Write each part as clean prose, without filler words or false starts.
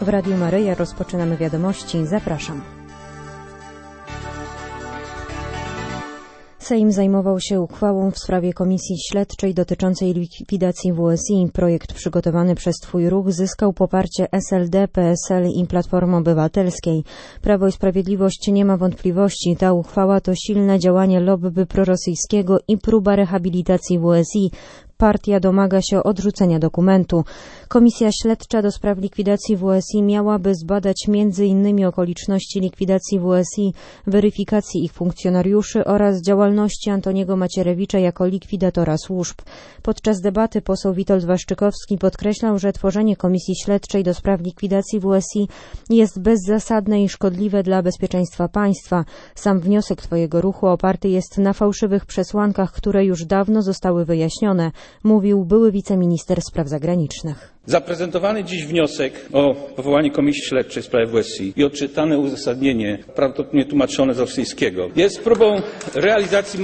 W Radiu Maryja rozpoczynamy wiadomości. Zapraszam. Sejm zajmował się uchwałą w sprawie komisji śledczej dotyczącej likwidacji WSI. Projekt przygotowany przez Twój Ruch zyskał poparcie SLD, PSL i Platformy Obywatelskiej. Prawo i Sprawiedliwość nie ma wątpliwości. Ta uchwała to silne działanie lobby prorosyjskiego i próba rehabilitacji WSI. Partia domaga się odrzucenia dokumentu. Komisja śledcza do spraw likwidacji WSI miałaby zbadać m.in. okoliczności likwidacji WSI, weryfikacji ich funkcjonariuszy oraz działalności Antoniego Macierewicza jako likwidatora służb. Podczas debaty poseł Witold Waszczykowski podkreślał, że tworzenie komisji śledczej do spraw likwidacji WSI jest bezzasadne i szkodliwe dla bezpieczeństwa państwa. Sam wniosek Twojego Ruchu oparty jest na fałszywych przesłankach, które już dawno zostały wyjaśnione, mówił były wiceminister spraw zagranicznych. Zaprezentowany dziś wniosek o powołanie komisji śledczej w sprawie WSI i odczytane uzasadnienie, prawdopodobnie tłumaczone z rosyjskiego, jest próbą realizacji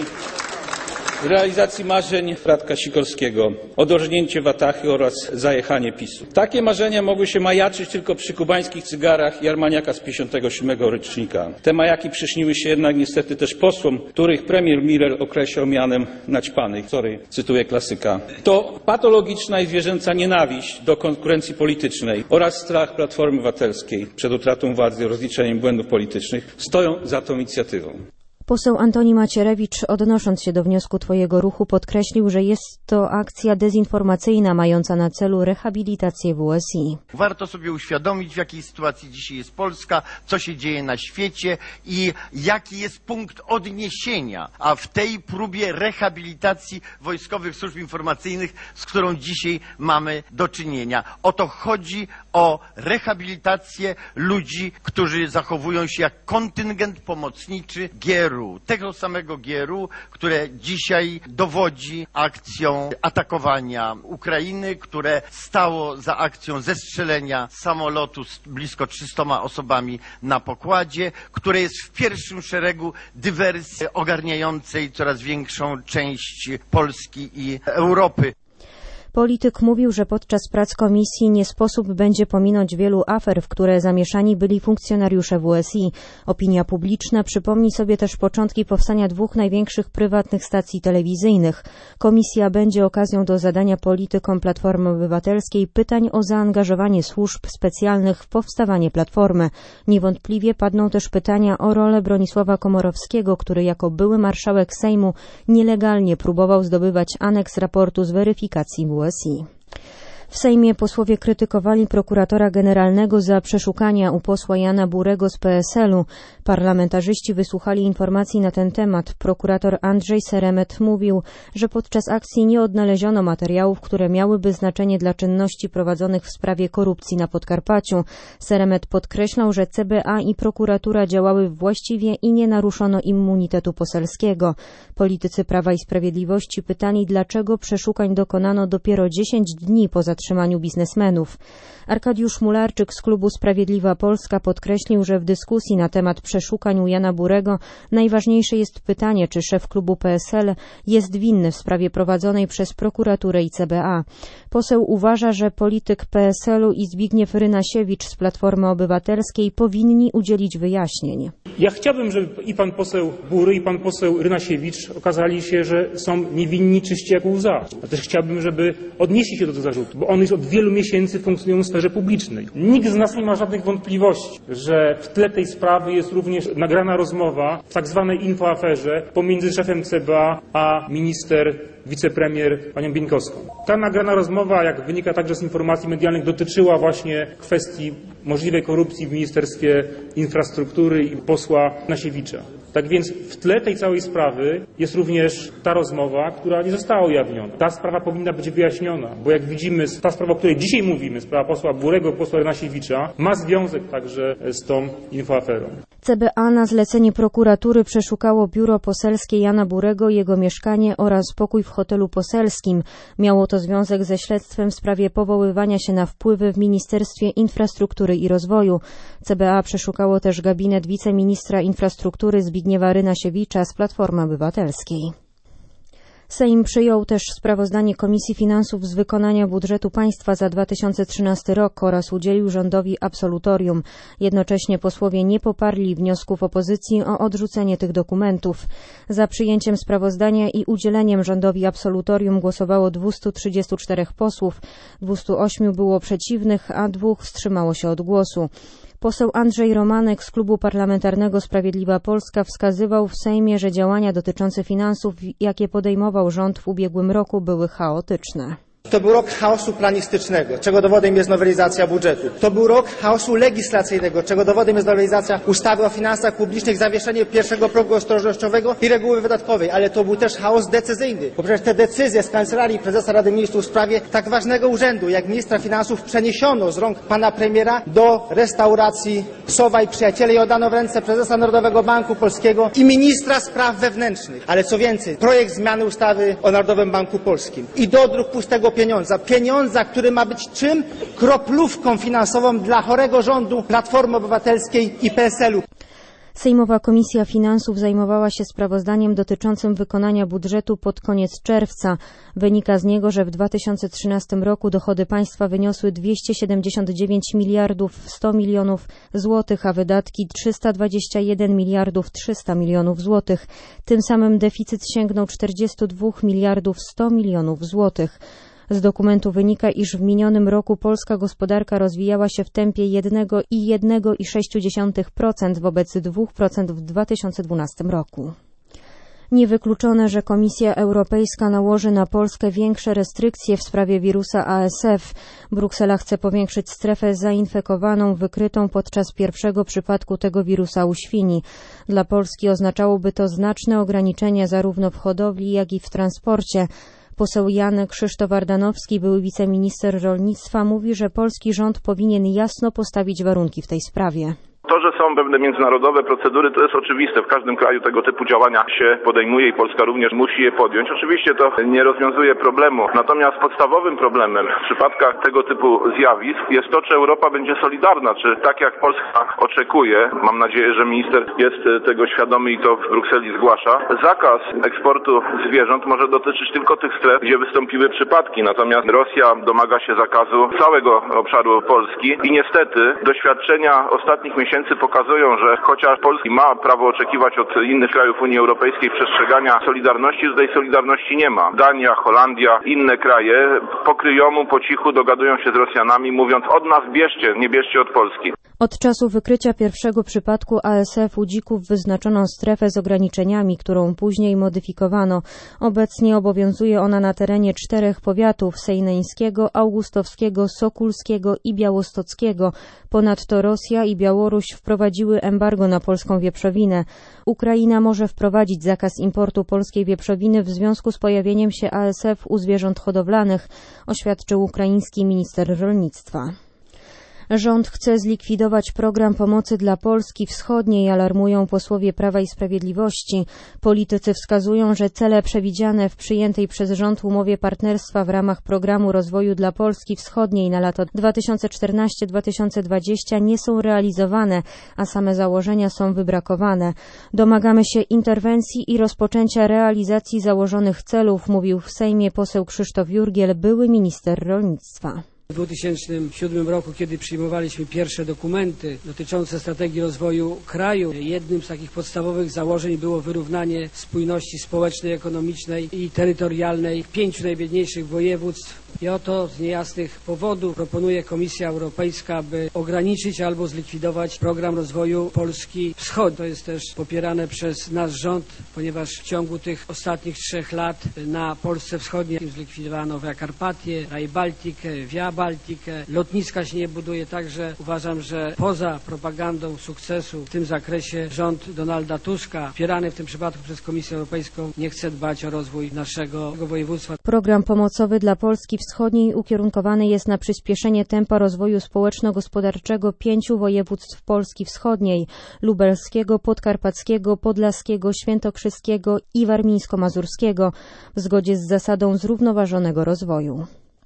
marzeń Radka Sikorskiego o dorżnięcie Watachy oraz zajechanie PiS-u. Takie marzenia mogły się majaczyć tylko przy kubańskich cygarach i Armaniaka z 57. rocznika. Te majaki przyśniły się jednak niestety też posłom, których premier Miller określał mianem naćpanych. Cytuję klasyka. To patologiczna i zwierzęca nienawiść do konkurencji politycznej oraz strach Platformy Obywatelskiej przed utratą władzy i rozliczeniem błędów politycznych stoją za tą inicjatywą. Poseł Antoni Macierewicz, odnosząc się do wniosku Twojego Ruchu, podkreślił, że jest to akcja dezinformacyjna mająca na celu rehabilitację WSI. Warto sobie uświadomić, w jakiej sytuacji dzisiaj jest Polska, co się dzieje na świecie i jaki jest punkt odniesienia, a w tej próbie rehabilitacji wojskowych służb informacyjnych, z którą dzisiaj mamy do czynienia. Oto chodzi o rehabilitację ludzi, którzy zachowują się jak kontyngent pomocniczy GRU. Tego samego GRU, które dzisiaj dowodzi akcją atakowania Ukrainy, które stało za akcją zestrzelenia samolotu z blisko 300 osobami na pokładzie, które jest w pierwszym szeregu dywersji ogarniającej coraz większą część Polski i Europy. Polityk mówił, że podczas prac komisji nie sposób będzie pominąć wielu afer, w które zamieszani byli funkcjonariusze WSI. Opinia publiczna przypomni sobie też początki powstania dwóch największych prywatnych stacji telewizyjnych. Komisja będzie okazją do zadania politykom Platformy Obywatelskiej pytań o zaangażowanie służb specjalnych w powstawanie Platformy. Niewątpliwie padną też pytania o rolę Bronisława Komorowskiego, który jako były marszałek Sejmu nielegalnie próbował zdobywać aneks raportu z weryfikacji WSI. W Sejmie posłowie krytykowali prokuratora generalnego za przeszukania u posła Jana Burego z PSL-u. Parlamentarzyści wysłuchali informacji na ten temat. Prokurator Andrzej Seremet mówił, że podczas akcji nie odnaleziono materiałów, które miałyby znaczenie dla czynności prowadzonych w sprawie korupcji na Podkarpaciu. Seremet podkreślał, że CBA i prokuratura działały właściwie i nie naruszono immunitetu poselskiego. Politycy Prawa i Sprawiedliwości pytali, dlaczego przeszukań dokonano dopiero 10 dni po zatrzymaniu biznesmenów. Arkadiusz Mularczyk z klubu Sprawiedliwa Polska podkreślił, że w dyskusji na temat przeszukań u Jana Burego najważniejsze jest pytanie, czy szef klubu PSL jest winny w sprawie prowadzonej przez prokuraturę i CBA. Poseł uważa, że polityk PSL-u i Zbigniew Rynasiewicz z Platformy Obywatelskiej powinni udzielić wyjaśnień. Ja chciałbym, żeby i pan poseł Bury, i pan poseł Rynasiewicz okazali się, że są niewinni, czyści jak łza. A też chciałbym, żeby odnieśli się do tego zarzutu, bo on jest od wielu miesięcy funkcjonują w sferze publicznej. Nikt z nas nie ma żadnych wątpliwości, że w tle tej sprawy jest również nagrana rozmowa w tak zwanej infoaferze pomiędzy szefem CBA a wicepremier panią Bieńkowską. Ta nagrana rozmowa, jak wynika także z informacji medialnych, dotyczyła właśnie kwestii możliwej korupcji w Ministerstwie Infrastruktury i posła Nasiewicza. Tak więc w tle tej całej sprawy jest również ta rozmowa, która nie została ujawniona. Ta sprawa powinna być wyjaśniona, bo jak widzimy, ta sprawa, o której dzisiaj mówimy, sprawa posła Burego, posła Rynasiewicza, ma związek także z tą infoaferą. CBA na zlecenie prokuratury przeszukało biuro poselskie Jana Burego, jego mieszkanie oraz pokój w hotelu poselskim. Miało to związek ze śledztwem w sprawie powoływania się na wpływy w Ministerstwie Infrastruktury i Rozwoju. CBA przeszukało też gabinet wiceministra infrastruktury Zbigniewa Rynasiewicza z Platformy Obywatelskiej. Sejm przyjął też sprawozdanie Komisji Finansów z wykonania budżetu państwa za 2013 rok oraz udzielił rządowi absolutorium. Jednocześnie posłowie nie poparli wniosków opozycji o odrzucenie tych dokumentów. Za przyjęciem sprawozdania i udzieleniem rządowi absolutorium głosowało 234 posłów, 208 było przeciwnych, a 2 wstrzymało się od głosu. Poseł Andrzej Romanek z Klubu Parlamentarnego Sprawiedliwa Polska wskazywał w Sejmie, że działania dotyczące finansów, jakie podejmował rząd w ubiegłym roku, były chaotyczne. To był rok chaosu planistycznego, czego dowodem jest nowelizacja budżetu. To był rok chaosu legislacyjnego, czego dowodem jest nowelizacja ustawy o finansach publicznych, zawieszenie pierwszego progu ostrożnościowego i reguły wydatkowej. Ale to był też chaos decyzyjny, bo przecież te decyzje z Kancelarii Prezesa Rady Ministrów w sprawie tak ważnego urzędu jak ministra finansów przeniesiono z rąk pana premiera do restauracji Sowa i Przyjaciele i oddano w ręce prezesa Narodowego Banku Polskiego i ministra spraw wewnętrznych. Ale co więcej, projekt zmiany ustawy o Narodowym Banku Polskim i dodruk pustego pieniądza, który ma być czym? Kroplówką finansową dla chorego rządu Platformy Obywatelskiej i PSL-u. Sejmowa Komisja Finansów zajmowała się sprawozdaniem dotyczącym wykonania budżetu pod koniec czerwca. Wynika z niego, że w 2013 roku dochody państwa wyniosły 279 miliardów 100 milionów złotych, a wydatki 321 miliardów 300 milionów złotych. Tym samym deficyt sięgnął 42 miliardów 100 milionów złotych. Z dokumentu wynika, iż w minionym roku polska gospodarka rozwijała się w tempie 1,6% wobec 2% w 2012 roku. Niewykluczone, że Komisja Europejska nałoży na Polskę większe restrykcje w sprawie wirusa ASF. Bruksela chce powiększyć strefę zainfekowaną wykrytą podczas pierwszego przypadku tego wirusa u świni. Dla Polski oznaczałoby to znaczne ograniczenia zarówno w hodowli, jak i w transporcie. Poseł Jan Krzysztof Ardanowski, były wiceminister rolnictwa, mówi, że polski rząd powinien jasno postawić warunki w tej sprawie. To, że są pewne międzynarodowe procedury, to jest oczywiste. W każdym kraju tego typu działania się podejmuje i Polska również musi je podjąć. Oczywiście to nie rozwiązuje problemu. Natomiast podstawowym problemem w przypadkach tego typu zjawisk jest to, czy Europa będzie solidarna, czy tak jak Polska oczekuje, mam nadzieję, że minister jest tego świadomy i to w Brukseli zgłasza, zakaz eksportu zwierząt może dotyczyć tylko tych stref, gdzie wystąpiły przypadki. Natomiast Rosja domaga się zakazu całego obszaru Polski i niestety doświadczenia ostatnich miesięcy pokazują, że chociaż Polska ma prawo oczekiwać od innych krajów Unii Europejskiej przestrzegania solidarności, tutaj solidarności nie ma. Dania, Holandia, inne kraje pokryjomu po cichu dogadują się z Rosjanami, mówiąc: od nas bierzcie, nie bierzcie od Polski. Od czasu wykrycia pierwszego przypadku ASF u dzików wyznaczono strefę z ograniczeniami, którą później modyfikowano. Obecnie obowiązuje ona na terenie 4 powiatów: sejneńskiego, augustowskiego, sokulskiego i białostockiego. Ponadto Rosja i Białoruś wprowadziły embargo na polską wieprzowinę. Ukraina może wprowadzić zakaz importu polskiej wieprzowiny w związku z pojawieniem się ASF u zwierząt hodowlanych, oświadczył ukraiński minister rolnictwa. Rząd chce zlikwidować program pomocy dla Polski Wschodniej, alarmują posłowie Prawa i Sprawiedliwości. Politycy wskazują, że cele przewidziane w przyjętej przez rząd umowie partnerstwa w ramach programu rozwoju dla Polski Wschodniej na lata 2014-2020 nie są realizowane, a same założenia są wybrakowane. Domagamy się interwencji i rozpoczęcia realizacji założonych celów, mówił w Sejmie poseł Krzysztof Jurgiel, były minister rolnictwa. W 2007 roku, kiedy przyjmowaliśmy pierwsze dokumenty dotyczące strategii rozwoju kraju, jednym z takich podstawowych założeń było wyrównanie spójności społecznej, ekonomicznej i terytorialnej 5 najbiedniejszych województw. I oto z niejasnych powodów proponuje Komisja Europejska, by ograniczyć albo zlikwidować program rozwoju Polski Wschodniej. To jest też popierane przez nasz rząd, ponieważ w ciągu tych ostatnich 3 lat na Polsce Wschodniej zlikwidowano Via Carpatię, Rail Baltikę, Via Baltikę, lotniska się nie buduje, także uważam, że poza propagandą sukcesu w tym zakresie rząd Donalda Tuska, wspierany w tym przypadku przez Komisję Europejską, nie chce dbać o rozwój naszego województwa. Program pomocowy dla Polski Wschodniej ukierunkowany jest na przyspieszenie tempa rozwoju społeczno-gospodarczego 5 województw Polski Wschodniej: lubelskiego, podkarpackiego, podlaskiego, świętokrzyskiego i warmińsko-mazurskiego, w zgodzie z zasadą zrównoważonego rozwoju.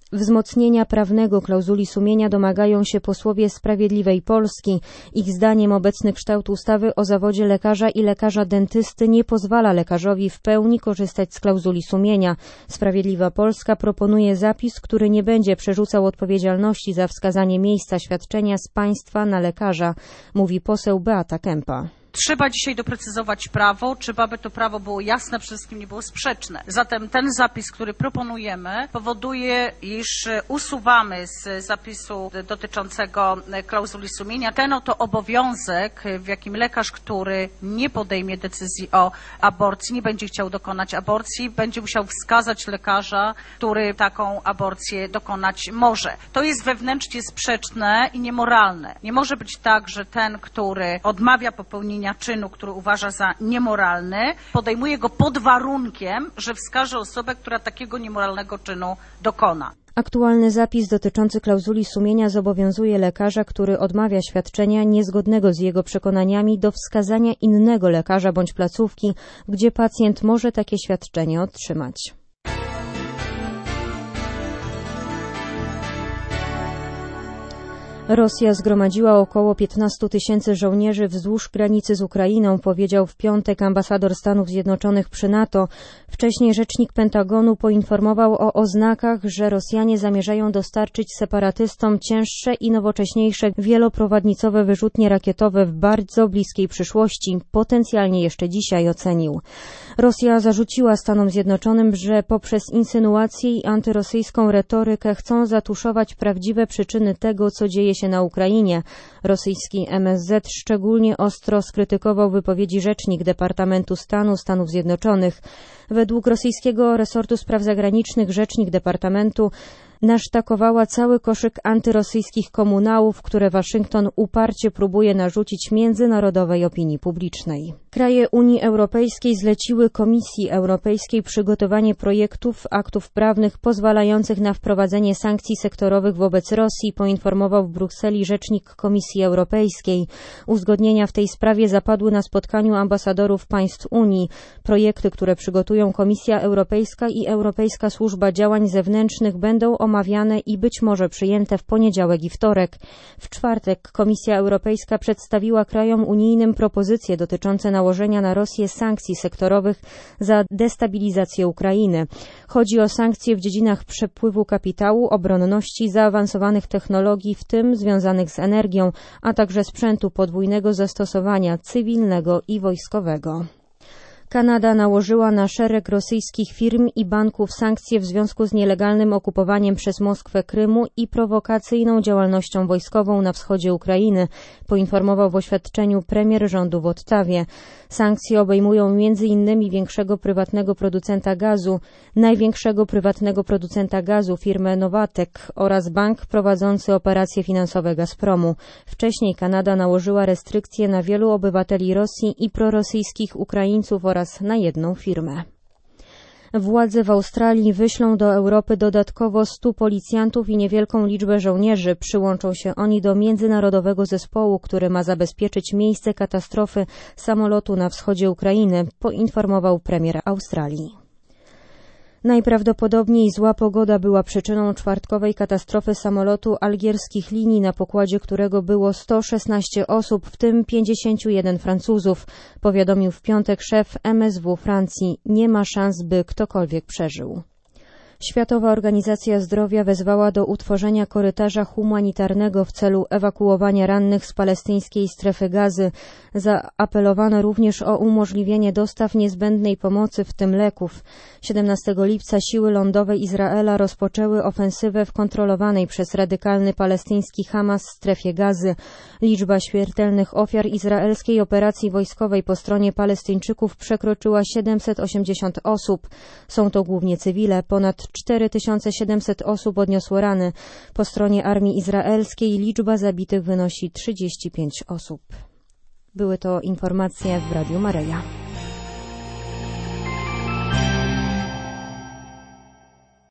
Wzmocnienia prawnego klauzuli sumienia domagają się posłowie Sprawiedliwej Polski. Ich zdaniem obecny kształt ustawy o zawodzie lekarza i lekarza dentysty nie pozwala lekarzowi w pełni korzystać z klauzuli sumienia. Sprawiedliwa Polska proponuje zapis, który nie będzie przerzucał odpowiedzialności za wskazanie miejsca świadczenia z państwa na lekarza, mówi poseł Beata Kempa. Trzeba dzisiaj doprecyzować prawo, trzeba by to prawo było jasne, przede wszystkim nie było sprzeczne. Zatem ten zapis, który proponujemy, powoduje, iż usuwamy z zapisu dotyczącego klauzuli sumienia ten oto obowiązek, w jakim lekarz, który nie podejmie decyzji o aborcji, nie będzie chciał dokonać aborcji, będzie musiał wskazać lekarza, który taką aborcję dokonać może. To jest wewnętrznie sprzeczne i niemoralne. Nie może być tak, że ten, który odmawia popełnienia czynu, który uważa za niemoralny, podejmuje go pod warunkiem, że wskaże osobę, która takiego niemoralnego czynu dokona. Aktualny zapis dotyczący klauzuli sumienia zobowiązuje lekarza, który odmawia świadczenia niezgodnego z jego przekonaniami, do wskazania innego lekarza bądź placówki, gdzie pacjent może takie świadczenie otrzymać. Rosja zgromadziła około 15 000 żołnierzy wzdłuż granicy z Ukrainą, powiedział w piątek ambasador Stanów Zjednoczonych przy NATO. Wcześniej rzecznik Pentagonu poinformował o oznakach, że Rosjanie zamierzają dostarczyć separatystom cięższe i nowocześniejsze wieloprowadnicowe wyrzutnie rakietowe w bardzo bliskiej przyszłości, potencjalnie jeszcze dzisiaj, ocenił. Rosja zarzuciła Stanom Zjednoczonym, że poprzez insynuacje i antyrosyjską retorykę chcą zatuszować prawdziwe przyczyny tego, co dzieje się na Ukrainie. Rosyjski MSZ szczególnie ostro skrytykował wypowiedzi rzecznik Departamentu Stanu Stanów Zjednoczonych. Według rosyjskiego resortu spraw zagranicznych rzecznik Departamentu nasztakowała cały koszyk antyrosyjskich komunałów, które Waszyngton uparcie próbuje narzucić międzynarodowej opinii publicznej. Kraje Unii Europejskiej zleciły Komisji Europejskiej przygotowanie projektów aktów prawnych pozwalających na wprowadzenie sankcji sektorowych wobec Rosji, poinformował w Brukseli rzecznik Komisji Europejskiej. Uzgodnienia w tej sprawie zapadły na spotkaniu ambasadorów państw Unii. Projekty, które przygotują Komisja Europejska i Europejska Służba Działań Zewnętrznych, będą omawiane i być może przyjęte w poniedziałek i wtorek. W czwartek Komisja Europejska przedstawiła krajom unijnym propozycje dotyczące nałożenia na Rosję sankcji sektorowych za destabilizację Ukrainy. Chodzi o sankcje w dziedzinach przepływu kapitału, obronności, zaawansowanych technologii, w tym związanych z energią, a także sprzętu podwójnego zastosowania cywilnego i wojskowego. Kanada nałożyła na szereg rosyjskich firm i banków sankcje w związku z nielegalnym okupowaniem przez Moskwę Krymu i prowokacyjną działalnością wojskową na wschodzie Ukrainy, poinformował w oświadczeniu premier rządu w Ottawie. Sankcje obejmują m.in. większego prywatnego producenta gazu, największego prywatnego producenta gazu, firmę Nowatek oraz bank prowadzący operacje finansowe Gazpromu. Wcześniej Kanada nałożyła restrykcje na wielu obywateli Rosji i prorosyjskich Ukraińców oraz na jedną firmę. Władze w Australii wyślą do Europy dodatkowo 100 policjantów i niewielką liczbę żołnierzy. Przyłączą się oni do międzynarodowego zespołu, który ma zabezpieczyć miejsce katastrofy samolotu na wschodzie Ukrainy, poinformował premier Australii. Najprawdopodobniej zła pogoda była przyczyną czwartkowej katastrofy samolotu algierskich linii, na pokładzie którego było 116 osób, w tym 51 Francuzów, powiadomił w piątek szef MSW Francji. Nie ma szans, by ktokolwiek przeżył. Światowa Organizacja Zdrowia wezwała do utworzenia korytarza humanitarnego w celu ewakuowania rannych z palestyńskiej strefy Gazy. Zaapelowano również o umożliwienie dostaw niezbędnej pomocy, w tym leków. 17 lipca siły lądowe Izraela rozpoczęły ofensywę w kontrolowanej przez radykalny palestyński Hamas strefie Gazy. Liczba śmiertelnych ofiar izraelskiej operacji wojskowej po stronie Palestyńczyków przekroczyła 780 osób. Są to głównie cywile. Ponad 4700 osób odniosło rany. Po stronie armii izraelskiej liczba zabitych wynosi 35 osób. Były to informacje w Radiu Maryja.